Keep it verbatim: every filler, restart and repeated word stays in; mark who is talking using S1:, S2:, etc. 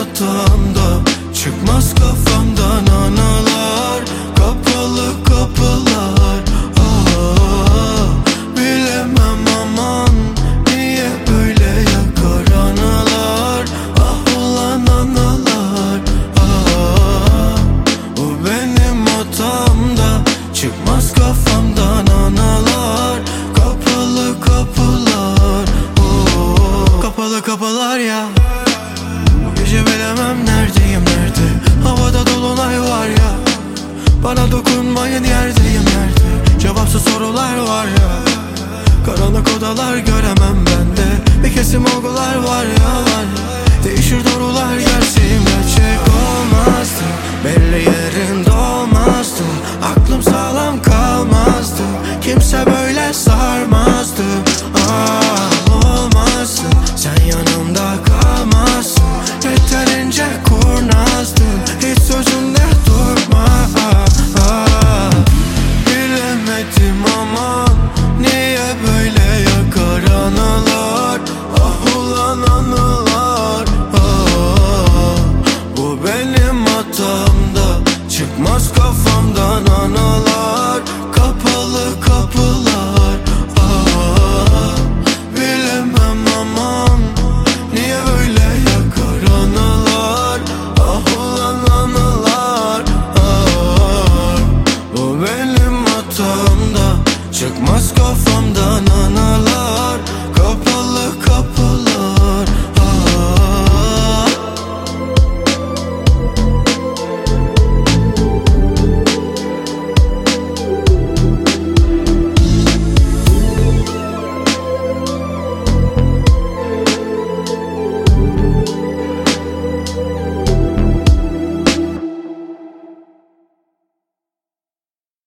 S1: hatamda. Çıkmaz kafamdan analar, kapalı kapılar. Ah, bilemem aman, niye böyle yakar analar. Ah ulan analar, ah, o benim hatamda. Çıkmaz kafamdan analar, kapalı kapılar. Oh, kapalı kapılar ya. Bu gece bilemem neredeyim, nerede? Havada dolunay var ya. Bana dokunmayın, yerdeyim, nerede? Cevapsız sorular var ya. Karanlık odalar göremem bende. Bir kesim olgular var ya, var ya.